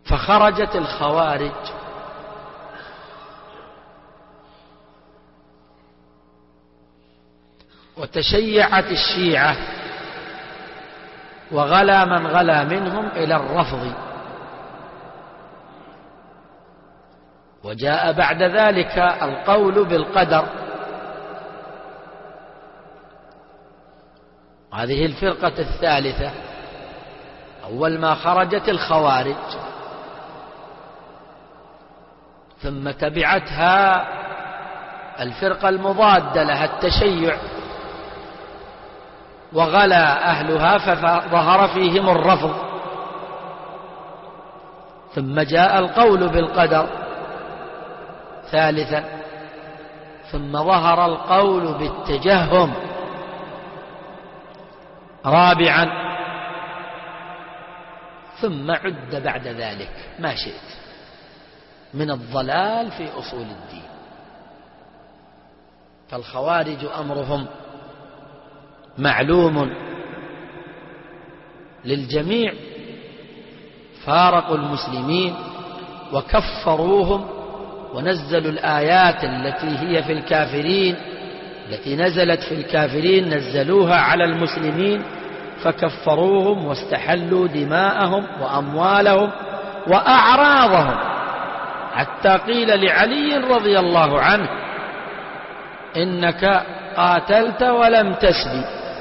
فخرجت الخوارج وتشيعت الشيعة وغلا من غلا منهم إلى الرفض. وجاء بعد ذلك القول بالقدر. هذه الفرقة الثالثة. أول ما خرجت الخوارج، ثم تبعتها الفرقة المضادة لها التشيع، وغلا أهلها فظهر فيهم الرفض. ثم جاء القول بالقدر ثالثا، ثم ظهر القول بالتجهم رابعا، ثم عد بعد ذلك ما شئت من الضلال في أصول الدين. فالخوارج أمرهم معلوم للجميع، فارقوا المسلمين وكفروهم، ونزلوا الآيات التي هي في الكافرين، التي نزلت في الكافرين نزلوها على المسلمين فكفروهم واستحلوا دماءهم وأموالهم وأعراضهم، حتى قيل لعلي رضي الله عنه: إنك قاتلت ولم تسبي.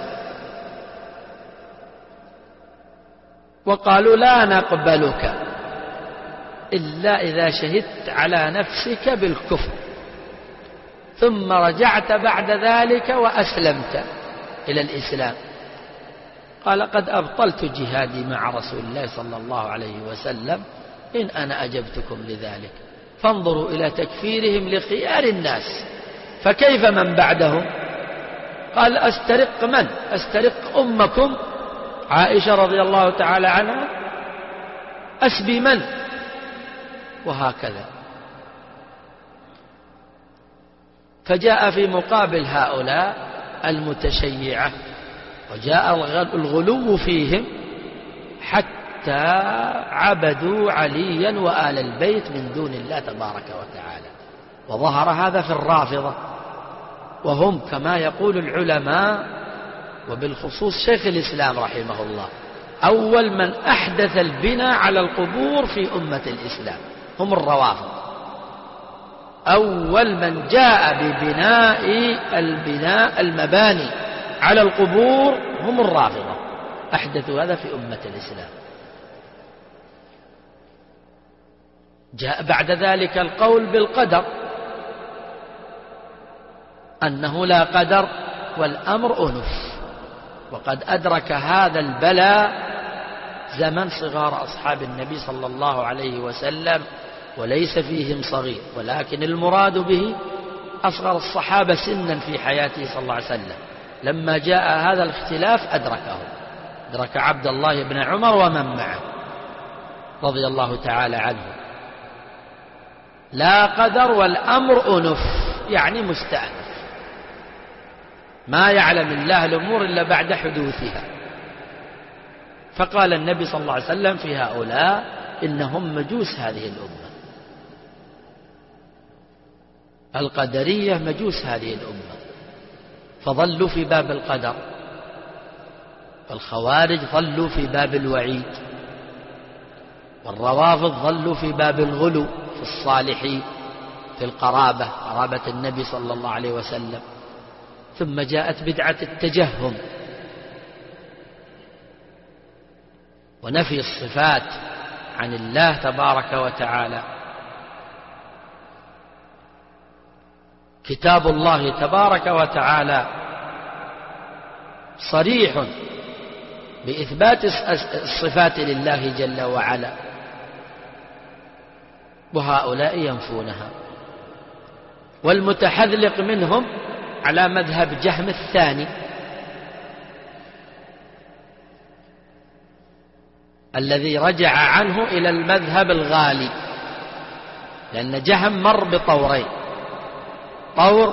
وقالوا: لا نقبلك إلا إذا شهدت على نفسك بالكفر، ثم رجعت بعد ذلك وأسلمت إلى الإسلام. قال: قد أبطلت جهادي مع رسول الله صلى الله عليه وسلم إن أنا أجبتكم لذلك. فانظروا إلى تكفيرهم لخيار الناس، فكيف من بعدهم؟ قال: أسترق من؟ أسترق أمكم عائشة رضي الله تعالى عنها؟ أسبي من؟ وهكذا. فجاء في مقابل هؤلاء المتشيعة، وجاء الغلو فيهم حتى عبدوا عليا وآل البيت من دون الله تبارك وتعالى. وظهر هذا في الرافضة، وهم كما يقول العلماء وبالخصوص شيخ الإسلام رحمه الله أول من أحدث البناء على القبور في أمة الإسلام، هم الروافض. أول من جاء ببناء المباني على القبور هم الرافضة، أحدثوا هذا في أمة الإسلام. جاء بعد ذلك القول بالقدر، أنه لا قدر والأمر أنف. وقد أدرك هذا البلاء زمن صغار أصحاب النبي صلى الله عليه وسلم، وليس فيهم صغير، ولكن المراد به أصغر الصحابة سنا في حياته صلى الله عليه وسلم. لما جاء هذا الاختلاف أدرك عبد الله بن عمر ومن معه رضي الله تعالى عنه. لا قدر والأمر أنف، يعني مستأنف، ما يعلم الله الأمور إلا بعد حدوثها. فقال النبي صلى الله عليه وسلم في هؤلاء: إنهم مجوس هذه الأمة، القدرية مجوس هذه الأمة، فظلوا في باب القدر. والخوارج ظلوا في باب الوعيد، والروافض ظلوا في باب الغلو في الصالحين، في القرابة، قرابة النبي صلى الله عليه وسلم. ثم جاءت بدعة التجهم ونفي الصفات عن الله تبارك وتعالى. كتاب الله تبارك وتعالى صريح بإثبات الصفات لله جل وعلا، وهؤلاء ينفونها. والمتحذلق منهم على مذهب جهم الثاني الذي رجع عنه إلى المذهب الغالي، لأن جهم مر بطورين: طور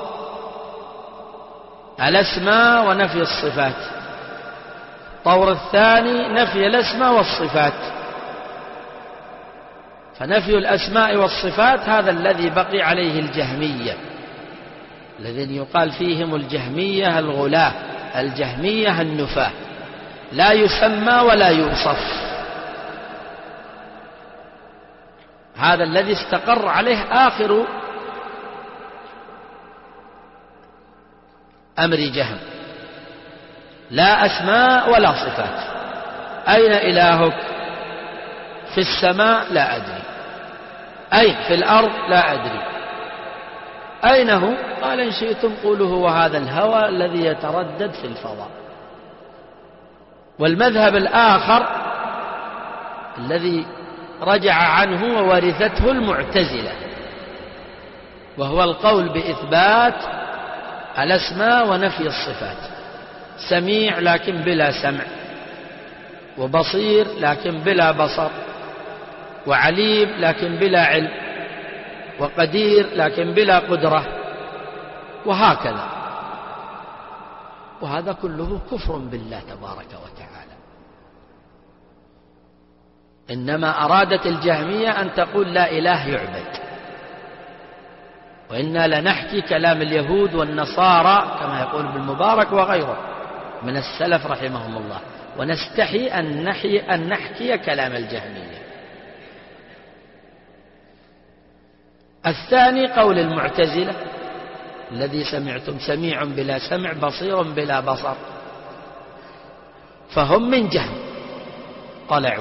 الأسماء ونفي الصفات، طور الثاني نفي الأسماء والصفات. فنفي الأسماء والصفات هذا الذي بقي عليه الجهمية، الذين يقال فيهم الجهمية الغلاة، الجهمية النفاة، لا يسمى ولا يوصف. هذا الذي استقر عليه آخر أمر جهم، لا أسماء ولا صفات. أين إلهك؟ في السماء لا أدري. أين؟ في الأرض لا أدري. أين هو؟ قال إن شئتم قولوا هو هذا الهوى الذي يتردد في الفضاء. والمذهب الآخر الذي رجع عنه وورثته المعتزلة، وهو القول بإثبات الأسماء ونفي الصفات، سميع لكن بلا سمع، وبصير لكن بلا بصر، وعليم لكن بلا علم، وقدير لكن بلا قدرة، وهكذا. وهذا كله كفر بالله تبارك وتعالى. إنما أرادت الجهمية أن تقول لا إله يعبد، وإنا لنحكي كلام اليهود والنصارى كما يقول ابن المبارك وغيره من السلف رحمهم الله، ونستحي أن نحكي كلام الجهمية. الثاني قول المعتزلة الذي سمعتم، سميع بلا سمع، بصير بلا بصر، فهم من جهم طلعوا.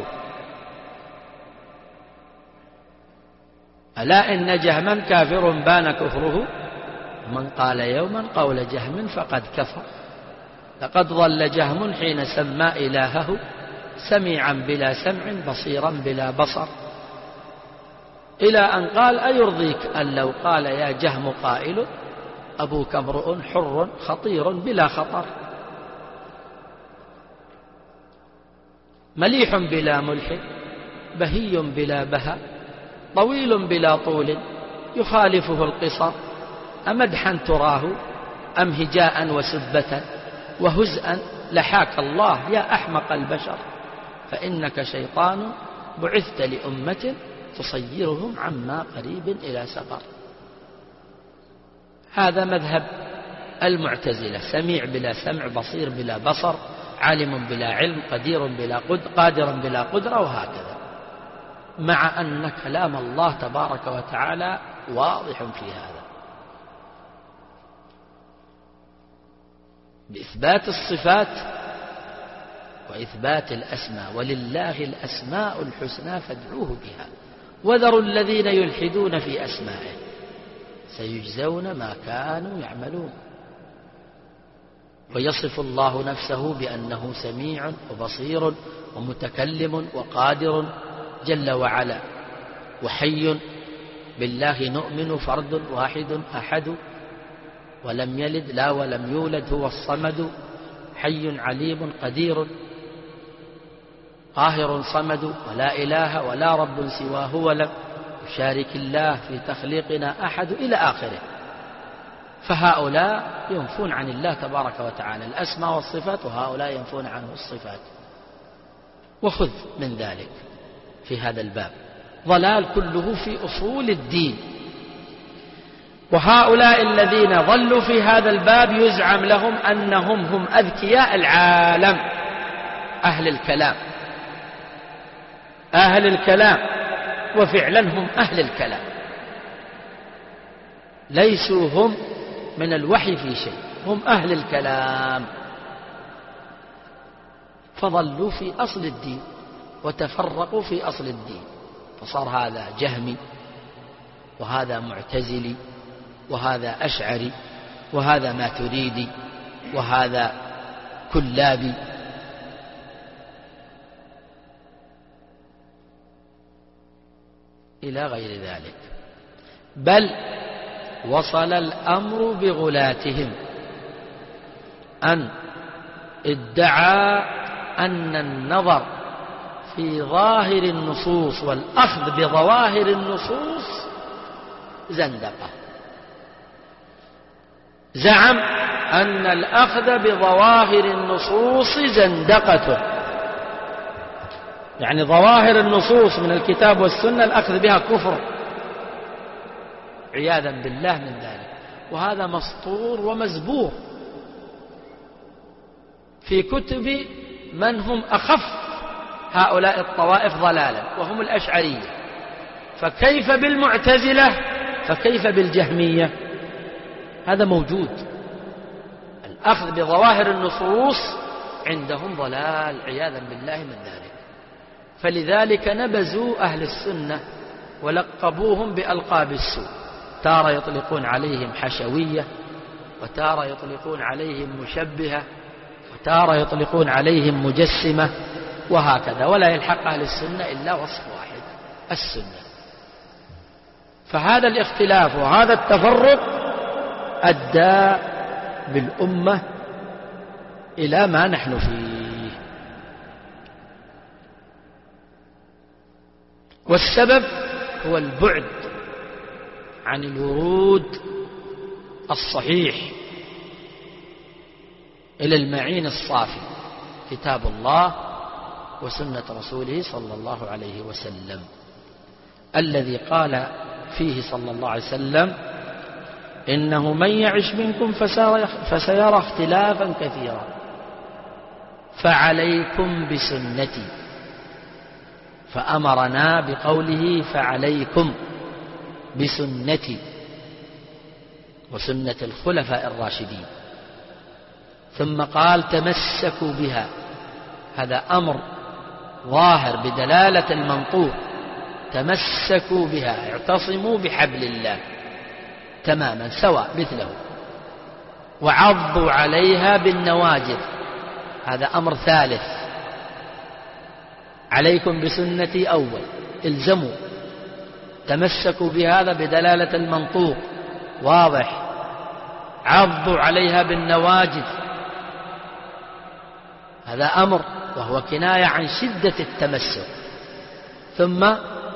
ألا إن جهما كافر بان كفره، من قال يوما قول جهم فقد كفر. لقد ضل جهم حين سمى إلهه، سميعا بلا سمع، بصيرا بلا بصر، إلى أن قال أيرضيك أن لو قال يا جهم قائل أبوك امرؤ حر خطير بلا خطر، مليح بلا ملح، بهي بلا بهى، طويل بلا طول، يخالفه القصر، أمدحا تراه أم هجاء وسبة، وهزءا لحاك الله يا أحمق البشر، فإنك شيطان بعثت لأمة تصيرهم عما قريب إلى سقر. هذا مذهب المعتزلة، سميع بلا سمع، بصير بلا بصر، عالم بلا علم، قادر بلا قدرة، وهكذا، مع أن كلام الله تبارك وتعالى واضح في هذا بإثبات الصفات وإثبات الأسماء. ولله الأسماء الحسنى فادعوه بها وذروا الذين يلحدون في أسمائه سيجزون ما كانوا يعملون. ويصف الله نفسه بأنه سميع وبصير ومتكلم وقادر جل وعلا، وحي، بالله نؤمن، فرد واحد أحد، ولم يلد لا ولم يولد، هو الصمد، حي عليم قدير قاهر صمد، ولا إله ولا رب سواه، ولم يشارك الله في تخليقنا أحد، إلى آخره. فهؤلاء ينفون عن الله تبارك وتعالى الأسماء والصفات، وهؤلاء ينفون عنه الصفات. وخذ من ذلك في هذا الباب ضلال كله في أصول الدين. وهؤلاء الذين ضلوا في هذا الباب يزعم لهم أنهم هم أذكياء العالم، أهل الكلام، أهل الكلام، وفعلا هم أهل الكلام، ليسوا هم من الوحي في شيء، هم أهل الكلام، فضلوا في أصل الدين وتفرقوا في أصل الدين، فصار هذا جهمي، وهذا معتزلي، وهذا أشعري، وهذا ماتريدي، وهذا كلابي. إلى غير ذلك. بل وصل الأمر بغلاتهم أن ادعى أن النظر في ظاهر النصوص والأخذ بظواهر النصوص زندقة. زعم أن الأخذ بظواهر النصوص زندقة، يعني ظواهر النصوص من الكتاب والسنة الأخذ بها كفر عياذا بالله من ذلك. وهذا مسطور ومزبور في كتب من هم أخف هؤلاء الطوائف ضلالا وهم الأشعرية، فكيف بالمعتزلة؟ فكيف بالجهمية؟ هذا موجود. الأخذ بظواهر النصوص عندهم ضلال عياذا بالله من ذلك. فلذلك نبذوا أهل السنة ولقبوهم بألقاب السوء، تارة يطلقون عليهم حشوية، وتارة يطلقون عليهم مشبهة، وتارة يطلقون عليهم مجسمة، وهكذا، ولا يلحق أهل السنة إلا وصف واحد: السنة. فهذا الاختلاف وهذا التفرق أدى بالأمة إلى ما نحن فيه. والسبب هو البعد عن الورود الصحيح إلى المعين الصافي، كتاب الله وسنة رسوله صلى الله عليه وسلم، الذي قال فيه صلى الله عليه وسلم: إنه من يعش منكم فسيرى اختلافا كثيرا فعليكم بسنتي. فأمرنا بقوله فعليكم بسنتي وسنة الخلفاء الراشدين، ثم قال تمسكوا بها. هذا أمر ظاهر بدلالة المنطوق: تمسكوا بها، اعتصموا بحبل الله تماما سواء مثله، وعضوا عليها بالنواجذ. هذا أمر ثالث: عليكم بسنتي أول، الزموا، تمسكوا بهذا بدلالة المنطوق واضح، عضوا عليها بالنواجذ، هذا أمر وهو كناية عن شدة التمسك. ثم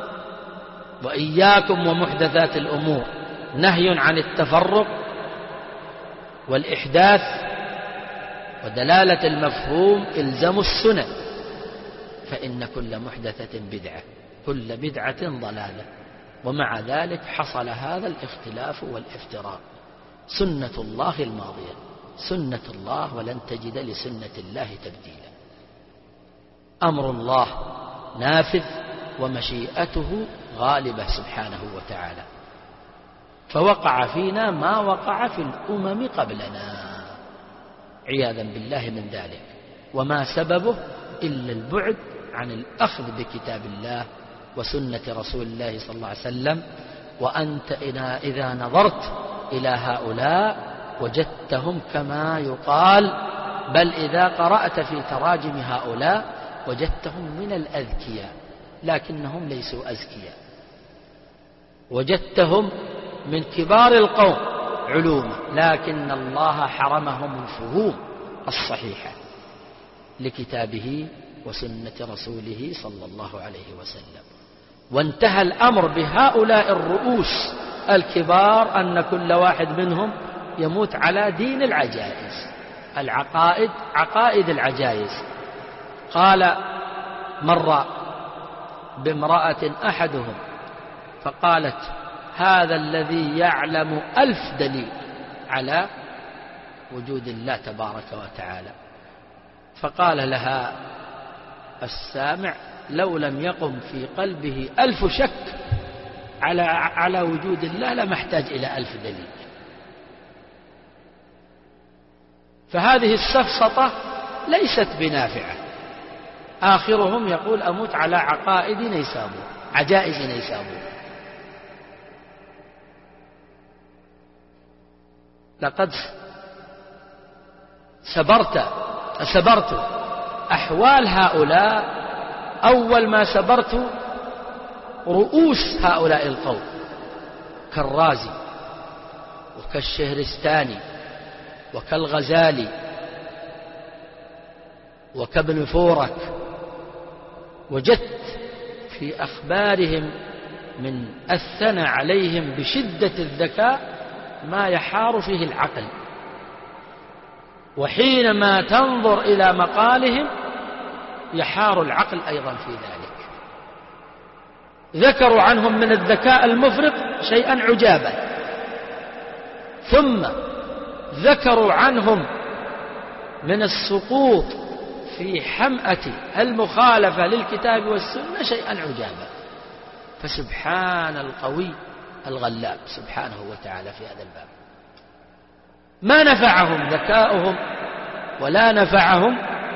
وإياكم ومحدثات الأمور، نهي عن التفرق والإحداث، ودلالة المفهوم الزموا السنن، فإن كل محدثة بدعة، كل بدعة ضلالة. ومع ذلك حصل هذا الاختلاف والافتراق. سنة الله الماضية سنة الله، ولن تجد لسنة الله تبديلا. أمر الله نافذ ومشيئته غالبة سبحانه وتعالى، فوقع فينا ما وقع في الأمم قبلنا عياذا بالله من ذلك. وما سببه إلا البعد عن الأخذ بكتاب الله وسنة رسول الله صلى الله عليه وسلم. وأنت إذا نظرت إلى هؤلاء وجدتهم كما يقال، بل إذا قرأت في تراجم هؤلاء وجدتهم من الأذكياء، لكنهم ليسوا أذكياء. وجدتهم من كبار القوم علوما، لكن الله حرمهم الفهوم الصحيحة لكتابه وسنة رسوله صلى الله عليه وسلم. وانتهى الأمر بهؤلاء الرؤوس الكبار أن كل واحد منهم يموت على دين العجائز، العقائد، عقائد العجائز. قال مر بامرأة أحدهم فقالت: هذا الذي يعلم 1000 دليل على وجود الله تبارك وتعالى. فقال لها السامع: لو لم يقم في قلبه 1000 شك على وجود الله لما احتاج إلى 1000 دليل. فهذه السفسطة ليست بنافعة. آخرهم يقول: أموت على عقائد نيسابور، عجائز نيسابور. لقد سبرت أحوال هؤلاء أول ما سبرت رؤوس هؤلاء القوم، كالرازي وكالشهرستاني وكالغزالي وكابن فورك. وجدت في أخبارهم من الثنى عليهم بشدة الذكاء ما يحار فيه العقل. وحينما تنظر إلى مقالهم يحار العقل أيضا في ذلك. ذكروا عنهم من الذكاء المفرط شيئا عجابا، ثم ذكروا عنهم من السقوط في حمأة المخالفة للكتاب والسنة شيئا عجابا. فسبحان القوي الغلاب سبحانه وتعالى في هذا الباب. ما نفعهم ذكاؤهم ولا نفعهم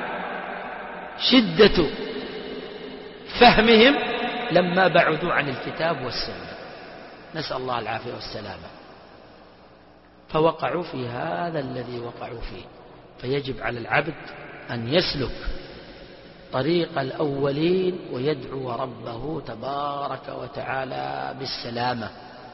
شدة فهمهم لما بعدوا عن الكتاب والسنة، نسأل الله العافية والسلامة. فوقعوا في هذا الذي وقعوا فيه. فيجب على العبد أن يسلك طريق الأولين ويدعو ربه تبارك وتعالى بالسلامة.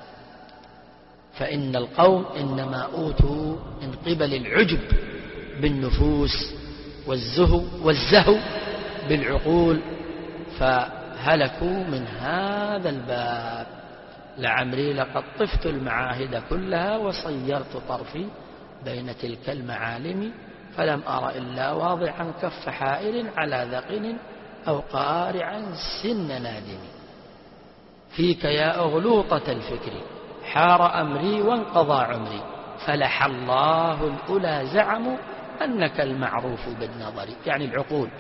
فإن القوم إنما أوتوا من قبل العجب بالنفوس والزهو بالعقول، فهلكوا من هذا الباب. لعمري لقد طفت المعاهد كلها وصيرت طرفي بين تلك المعالم، فلم أر إلا واضعا كف حائر على ذقن أو قارعا سن نادم. فيك يا أغلوطة الفكر حار أمري وانقضى عمري، فلح الله الأولى زعموا أنك المعروف بالنظر. يعني العقول.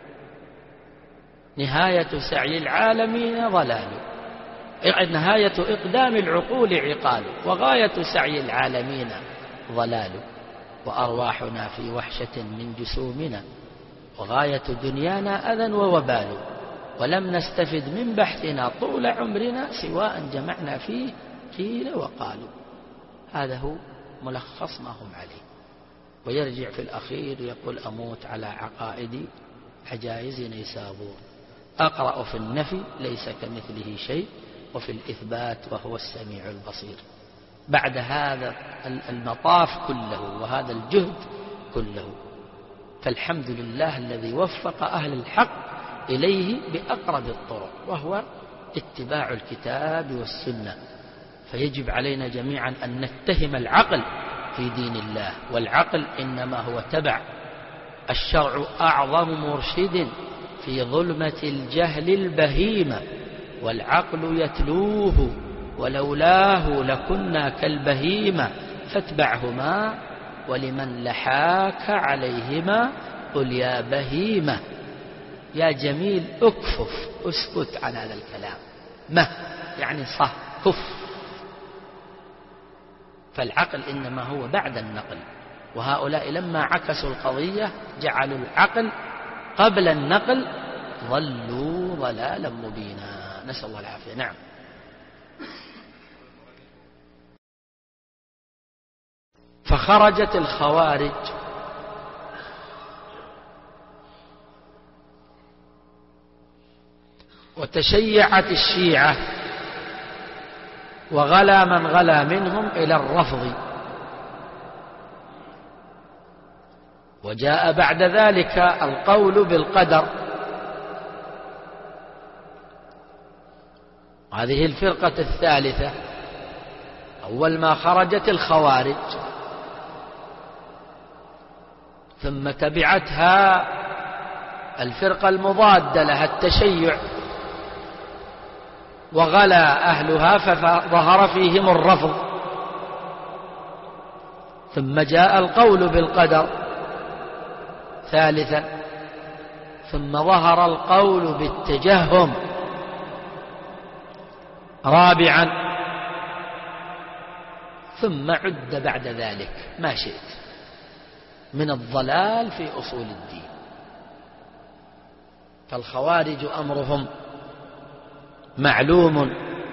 نهاية سعي العالمين ضلال، نهاية إقدام العقول عقال، وغاية سعي العالمين ضلال. وأرواحنا في وحشة من جسومنا، وغاية دنيانا أذى ووبال. ولم نستفد من بحثنا طول عمرنا سواء جمعنا فيه قيل وقالوا. هذا هو ملخص ما هم عليه. ويرجع في الأخير يقول أموت على عقائدي حجائز نيسابور، أقرأ في النفي ليس كمثله شيء، وفي الإثبات وهو السميع البصير. بعد هذا المطاف كله وهذا الجهد كله، فالحمد لله الذي وفق أهل الحق إليه بأقرب الطرق، وهو اتباع الكتاب والسنة. فيجب علينا جميعا أن نتهم العقل في دين الله، والعقل إنما هو تبع. الشرع أعظم مرشد في ظلمة الجهل البهيمة، والعقل يتلوه ولولاه لكنا كالبهيمة. فاتبعهما ولمن لحاك عليهما قل يا بهيمة. يا جميل اكفف، اسكت عن هذا الكلام. يعني صح كف. فالعقل إنما هو بعد النقل، وهؤلاء لما عكسوا القضية جعلوا العقل قبل النقل، ضلوا ضلالا مبينا، نسأل الله العافية. نعم. فخرجت الخوارج وتشيعت الشيعة، وغلا من غلا منهم إلى الرفض. وجاء بعد ذلك القول بالقدر. هذه الفرقة الثالثة. أول ما خرجت الخوارج، ثم تبعتها الفرقة المضادة لها التشيع، وغلا أهلها فظهر فيهم الرفض. ثم جاء القول بالقدر ثالثا، ثم ظهر القول بالتجهم رابعا، ثم عد بعد ذلك ما شئت من الضلال في أصول الدين. فالخوارج أمرهم معلوم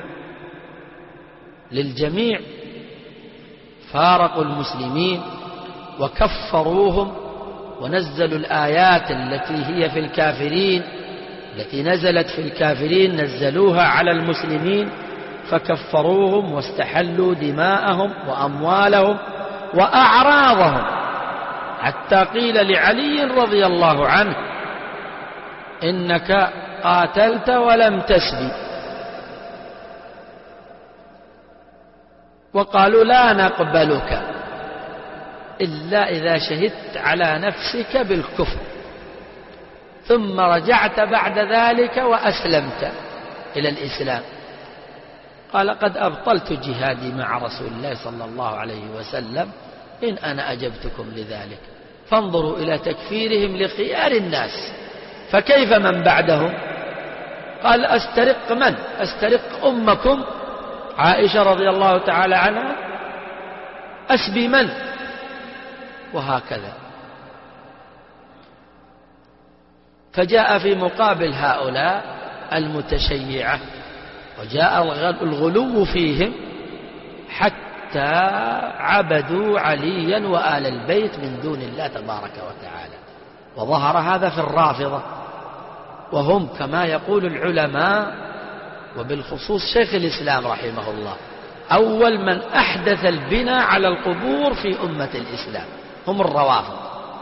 للجميع، فارقوا المسلمين وكفروهم، ونزلوا الآيات التي هي في الكافرين، التي نزلت في الكافرين نزلوها على المسلمين، فكفروهم واستحلوا دماءهم وأموالهم وأعراضهم، حتى قيل لعلي رضي الله عنه إنك قاتلت ولم تسبي، وقالوا لا نقبلك إلا إذا شهدت على نفسك بالكفر. ثم رجعت بعد ذلك وأسلمت إلى الإسلام. قال قد أبطلت جهادي مع رسول الله صلى الله عليه وسلم إن أنا أجبتكم لذلك. فانظروا إلى تكفيرهم لخيار الناس، فكيف من بعدهم؟ قال أسترق من؟ أسترق أمكم عائشة رضي الله تعالى عنها؟ أسبي من؟ وهكذا. فجاء في مقابل هؤلاء المتشيعة، وجاء الغلو فيهم حتى عبدوا عليا وآل البيت من دون الله تبارك وتعالى. وظهر هذا في الرافضة، وهم كما يقول العلماء وبالخصوص شيخ الإسلام رحمه الله أول من أحدث البناء على القبور في أمة الإسلام هم الروافض.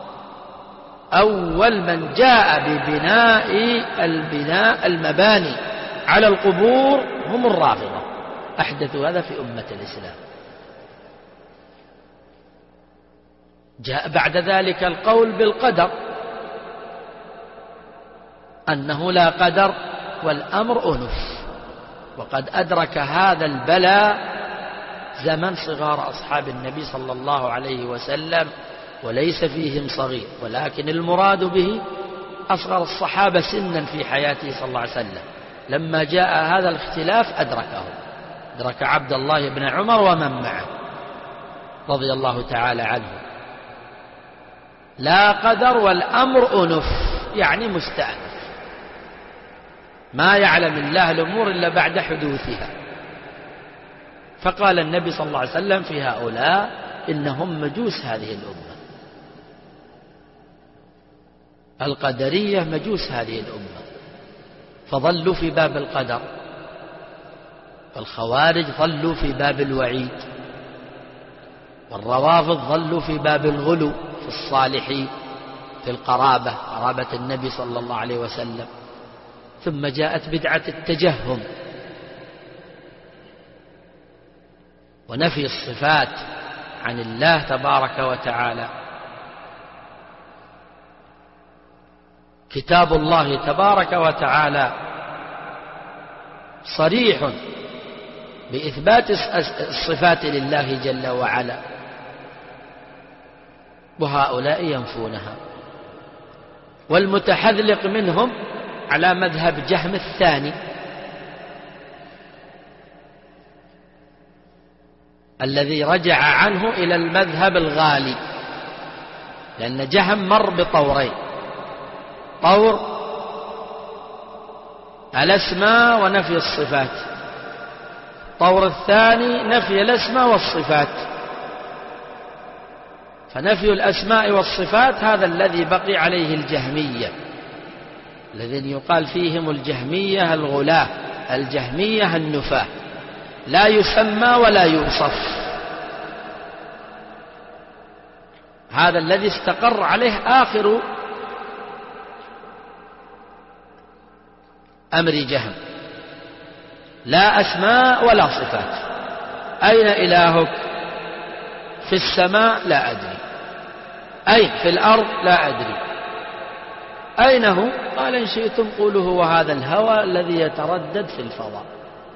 أول من جاء ببناء المباني على القبور هم الرافضة، أحدثوا هذا في أمة الإسلام. جاء بعد ذلك القول بالقدر، أنه لا قدر والأمر أنف. وقد أدرك هذا البلاء زمن صغار أصحاب النبي صلى الله عليه وسلم، وليس فيهم صغير، ولكن المراد به أصغر الصحابة سنا في حياته صلى الله عليه وسلم. لما جاء هذا الاختلاف أدرك عبد الله بن عمر ومن معه رضي الله تعالى عنه. لا قدر والأمر أنف، يعني مستأنف، ما يعلم الله الأمور إلا بعد حدوثها. فقال النبي صلى الله عليه وسلم في هؤلاء إنهم مجوس هذه الأمة، القدرية مجوس هذه الأمة، فظلوا في باب القدر، والخوارج ظلوا في باب الوعيد، والروافض ظلوا في باب الغلو في الصالحين، في قرابة النبي صلى الله عليه وسلم. ثم جاءت بدعة التجهم ونفي الصفات عن الله تبارك وتعالى. كتاب الله تبارك وتعالى صريح بإثبات الصفات لله جل وعلا، وهؤلاء ينفونها. والمتحذلق منهم على مذهب جهم الثاني الذي رجع عنه إلى المذهب الغالي، لأن جهم مر بطورين: طور الأسماء ونفي الصفات، الطور الثاني نفي الأسماء والصفات. فنفي الأسماء والصفات هذا الذي بقي عليه الجهمية، الذين يقال فيهم الجهمية الغلاة، الجهمية النفاة، لا يسمى ولا يوصف. هذا الذي استقر عليه آخر أمر جهم، لا أسماء ولا صفات. أين إلهك؟ في السماء لا أدري. أين؟ في الأرض لا أدري. أين هو؟ قال إن شئتم قولوا هو هذا الهوى الذي يتردد في الفضاء.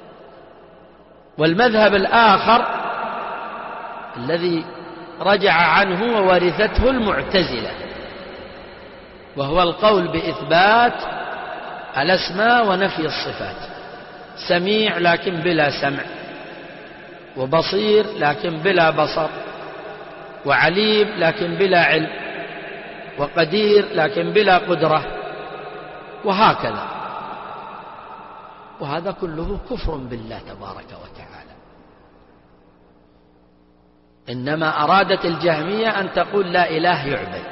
والمذهب الآخر الذي رجع عنه وورثته المعتزلة، وهو القول بإثبات الأسماء ونفي الصفات: سميع لكن بلا سمع، وبصير لكن بلا بصر، وعليم لكن بلا علم، وقدير لكن بلا قدرة، وهكذا. وهذا كله كفر بالله تبارك وتعالى. إنما أرادت الجهمية أن تقول لا إله يعبد،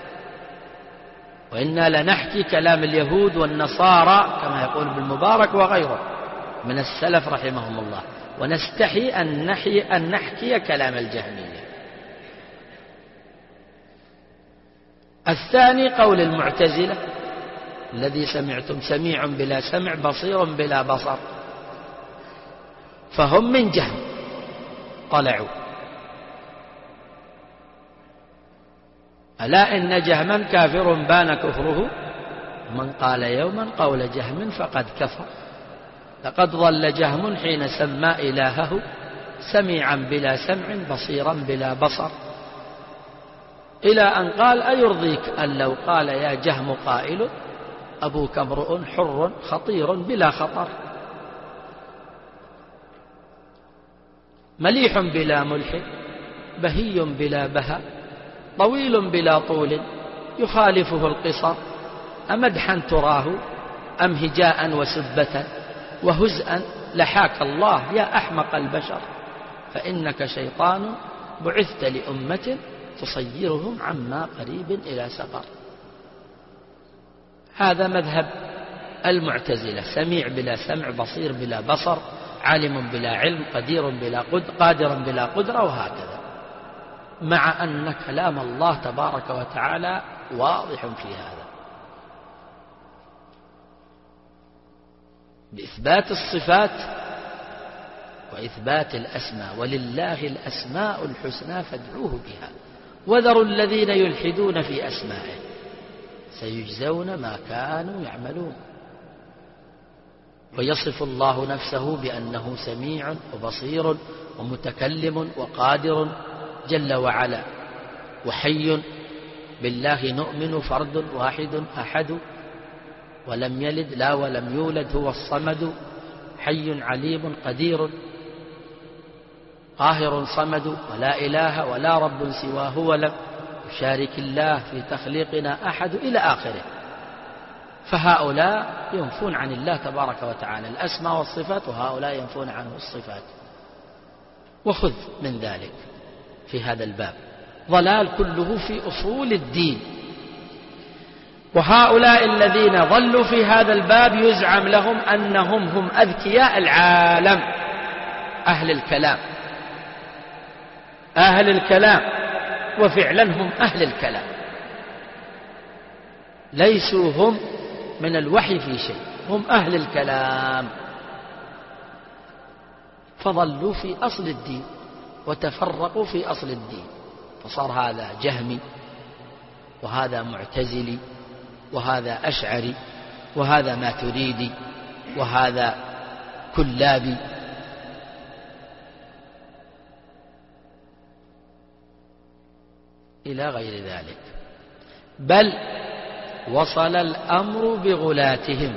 وإنا لنحكي كلام اليهود والنصارى كما يقول ابن المبارك وغيره من السلف رحمهم الله، ونستحي أن نحكي كلام الجهمية. الثاني قول المعتزلة الذي سمعتم: سميع بلا سمع، بصير بلا بصر. فهم من جهم طلعوا. ألا إن جهما كافر بان كفره من قال يوما قول جهم فقد كفر. لقد ضل جهم حين سمى إلهه سميعا بلا سمع بصيرا بلا بصر، إلى أن قال أيرضيك أن لو قال يا جهم قائل أبوك امرؤ حر خطير بلا خطر. مليح بلا ملح بهي بلا بهى طويل بلا طول يخالفه القصر، أمدحا تراه أم هجاء وسبة وهزءا لحاك الله يا أحمق البشر، فإنك شيطان بعثت لأمة تصيرهم عما قريب إلى سقر. هذا مذهب المعتزلة، سميع بلا سمع بصير بلا بصر عالم بلا علم قادر بلا قدرة وهكذا، مع أن كلام الله تبارك وتعالى واضح في هذا بإثبات الصفات وإثبات الأسماء، ولله الأسماء الحسنى فادعوه بها وذروا الذين يلحدون في أسمائه سيجزون ما كانوا يعملون. ويصف الله نفسه بأنه سميع وبصير ومتكلم وقادر جل وعلا. وحي بالله نؤمن فرد واحد أحد ولم يلد لا ولم يولد هو الصمد، حي عليم قدير قاهر صمد، ولا إله ولا رب سواه ولم يشارك الله في تخليقنا أحد إلى آخره. فهؤلاء ينفون عن الله تبارك وتعالى الأسماء والصفات، وهؤلاء ينفون عنه الصفات. وخذ من ذلك في هذا الباب ضلال كله في أصول الدين. وهؤلاء الذين ضلوا في هذا الباب يزعم لهم أنهم هم أذكياء العالم، أهل الكلام، وفعلا هم أهل الكلام، ليسوا هم من الوحي في شيء، هم أهل الكلام، فضلوا في أصل الدين وتفرقوا في أصل الدين، فصار هذا جهمي وهذا معتزلي وهذا أشعري وهذا ماتريدي وهذا كلابي. إلى غير ذلك. بل وصل الأمر بغلاتهم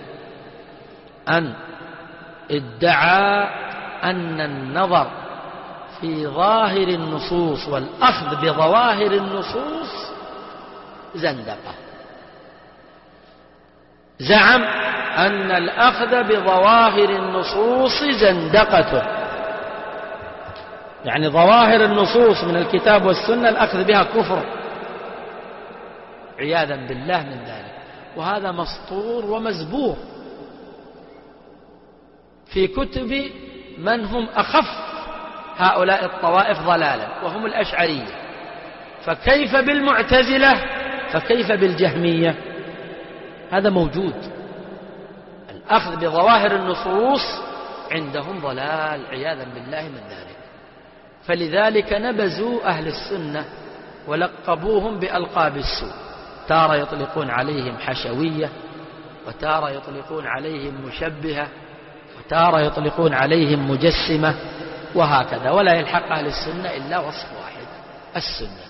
أن ادعى أن النظر في ظاهر النصوص والأخذ بظواهر النصوص زندقة. زعم أن الأخذ بظواهر النصوص زندقة، يعني ظواهر النصوص من الكتاب والسنة الأخذ بها كفر عياذا بالله من ذلك. وهذا مسطور ومزبور في كتب من هم أخف هؤلاء الطوائف ضلالا وهم الأشعرية، فكيف بالمعتزلة، فكيف بالجهمية؟ هذا موجود. الأخذ بظواهر النصوص عندهم ضلال عياذا بالله من ذلك. فلذلك نبذوا أهل السنة ولقبوهم بألقاب السوء، تارة يطلقون عليهم حشوية، وتارة يطلقون عليهم مشبهة، وتارة يطلقون عليهم مجسمة، وهكذا، ولا يلحق أهل السنة إلا وصف واحد: السنة.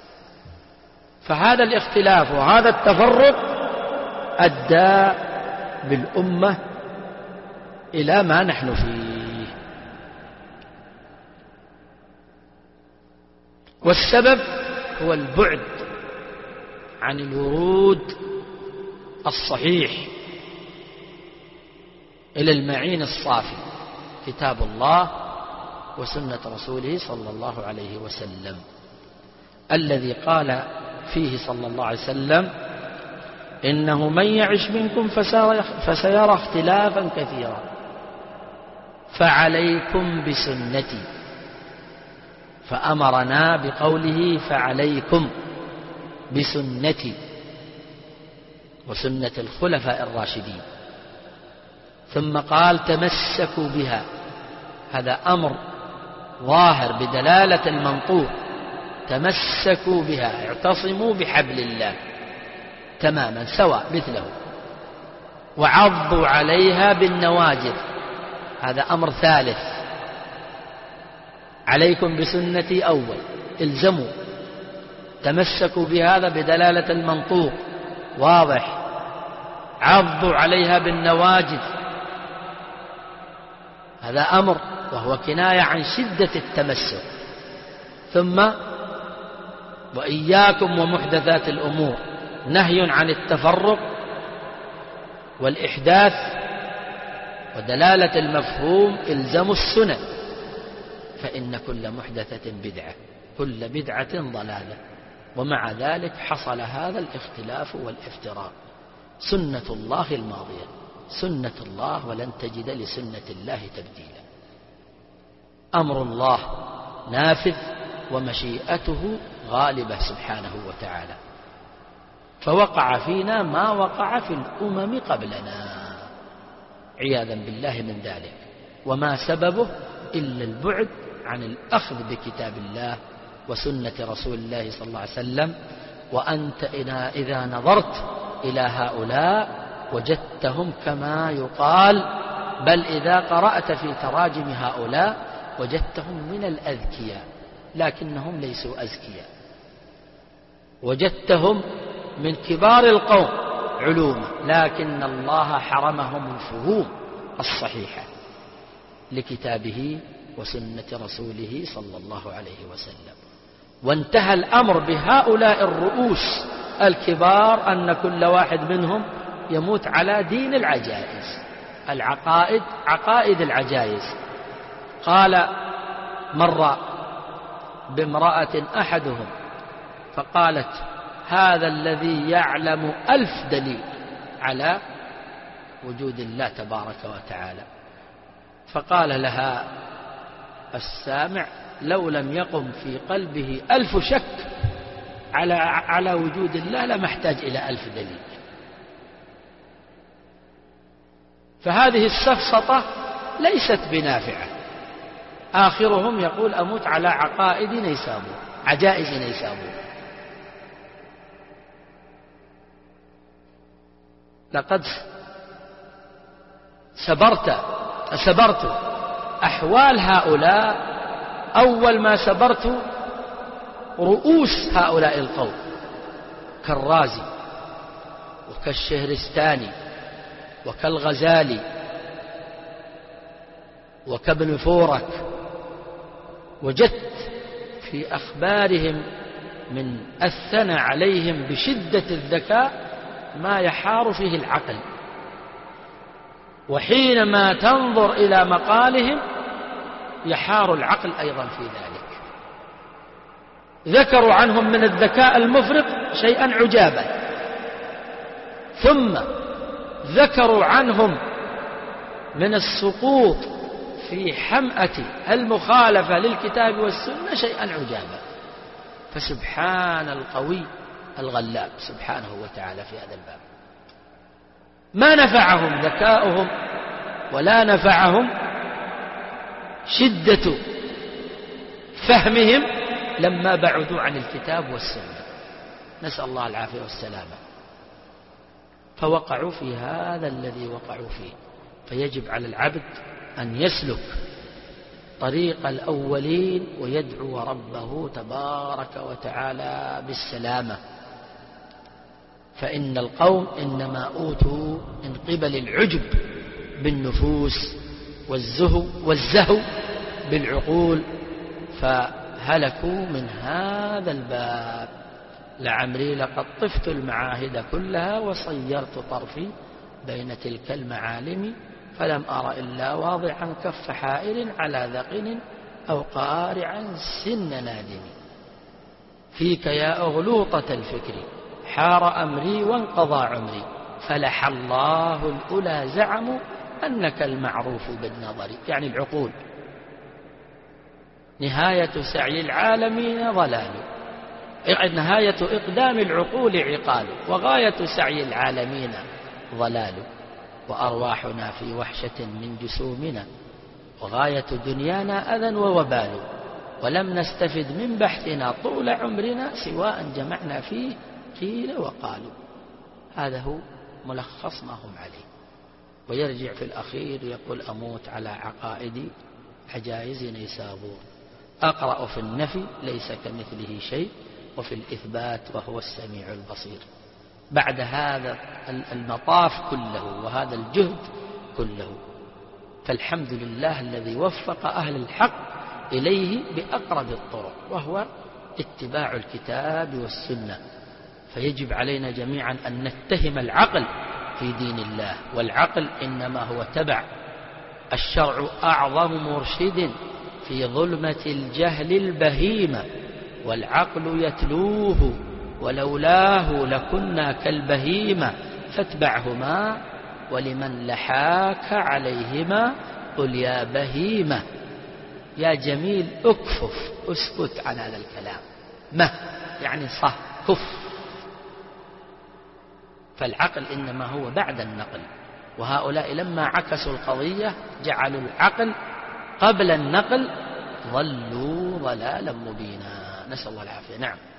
فهذا الاختلاف وهذا التفرق أدى بالأمة إلى ما نحن فيه. والسبب هو البعد عن الورود الصحيح إلى المعين الصافي، كتاب الله وسنة رسوله صلى الله عليه وسلم، الذي قال فيه صلى الله عليه وسلم: إنه من يعش منكم فسيرى اختلافا كثيرا فعليكم بسنتي، فأمرنا بقوله فعليكم بسنتي وسنة الخلفاء الراشدين، ثم قال تمسكوا بها. هذا أمر ظاهر بدلالة المنطوق، تمسكوا بها، اعتصموا بحبل الله. تماما سواء مثله. وعضوا عليها بالنواجذ، هذا أمر ثالث. عليكم بسنتي أول، الزموا تمسكوا بهذا بدلالة المنطوق واضح. عضوا عليها بالنواجذ، هذا أمر وهو كناية عن شدة التمسك. ثم وإياكم ومحدثات الأمور، نهي عن التفرق والإحداث. ودلالة المفهوم الزموا السنن، فإن كل محدثة بدعة، كل بدعة ضلالة. ومع ذلك حصل هذا الاختلاف والافتراق. سنة الله الماضية سنة الله، ولن تجد لسنة الله تبديلا. أمر الله نافذ ومشيئته غالبة سبحانه وتعالى. فوقع فينا ما وقع في الأمم قبلنا عياذا بالله من ذلك. وما سببه إلا البعد عن الأخذ بكتاب الله وسنة رسول الله صلى الله عليه وسلم. وأنت إذا نظرت إلى هؤلاء وجدتهم كما يقال، بل إذا قرأت في تراجم هؤلاء وجدتهم من الأذكياء لكنهم ليسوا أذكياء. وجدتهم من كبار القوم علوما، لكن الله حرمهم الفهوم الصحيحة لكتابه وسنة رسوله صلى الله عليه وسلم. وانتهى الأمر بهؤلاء الرؤوس الكبار أن كل واحد منهم يموت على دين العجائز، عقائد العجائز. قال مر بامرأة أحدهم فقالت: هذا الذي يعلم 1000 دليل على وجود الله تبارك وتعالى. فقال لها السامع: لو لم يقم في قلبه 1000 شك على وجود الله لما احتاج إلى 1000 دليل. فهذه السفسطة ليست بنافعة. آخرهم يقول: أموت على عقائد نيسابور، عجائز نيسابور. لقد سبرت أحوال هؤلاء أول ما سبرت رؤوس هؤلاء القوم، كالرازي وكالشهرستاني وكالغزالي وكابن فورك. وجدت في أخبارهم من الثنى عليهم بشدة الذكاء ما يحار فيه العقل. وحينما تنظر إلى مقالهم يحار العقل أيضا في ذلك. ذكروا عنهم من الذكاء المفرط شيئا عجابا، ثم ذكروا عنهم من السقوط في حمأة المخالفة للكتاب والسنة شيئا عجابا. فسبحان القوي الغلاب سبحانه وتعالى في هذا الباب. ما نفعهم ذكاؤهم ولا نفعهم شدة فهمهم لما بعدوا عن الكتاب والسنة، نسأل الله العافية والسلامة. فوقعوا في هذا الذي وقعوا فيه. فيجب على العبد أن يسلك طريق الأولين ويدعو ربه تبارك وتعالى بالسلامة. فإن القوم إنما أوتوا من قبل العجب بالنفوس والزهو بالعقول، فهلكوا من هذا الباب. لعمري لقد طفت المعاهد كلها وصيرت طرفي بين تلك المعالم، فلم أر إلا واضعا كف حائر على ذقن أو قارعا سن نادم. فيك يا أغلوطة الفكر حار أمري وانقضى عمري، فلح الله الأولى زعموا أنك المعروف بالنظر، يعني العقول. نهاية سعي العالمين ضلال، نهاية إقدام العقول عقال، وغاية سعي العالمين ضلال. وأرواحنا في وحشة من جسومنا، وغاية دنيانا أذى ووبال. ولم نستفد من بحثنا طول عمرنا سواء جمعنا فيه قيل وقالوا. هذا هو ملخص ما هم عليه. ويرجع في الأخير يقول أموت على عقائد عجائز نيسابور، أقرأ في النفي ليس كمثله شيء وفي الإثبات وهو السميع البصير. بعد هذا المطاف كله وهذا الجهد كله، فالحمد لله الذي وفق أهل الحق إليه بأقرب الطرق، وهو اتباع الكتاب والسنة. فيجب علينا جميعا أن نتهم العقل في دين الله، والعقل إنما هو تبع. الشرع أعظم مرشد في ظلمة الجهل البهيمة، والعقل يتلوه ولولاه لكنا كالبهيمة، فاتبعهما ولمن لحاك عليهما قل يا بهيمة. يا جميل اكفف، اسكت عن هذا الكلام. ما يعني صح كف. فالعقل إنما هو بعد النقل، وهؤلاء لما عكسوا القضية جعلوا العقل قبل النقل، ضلوا ضلالا مبينا، نسأل الله العافية. نعم.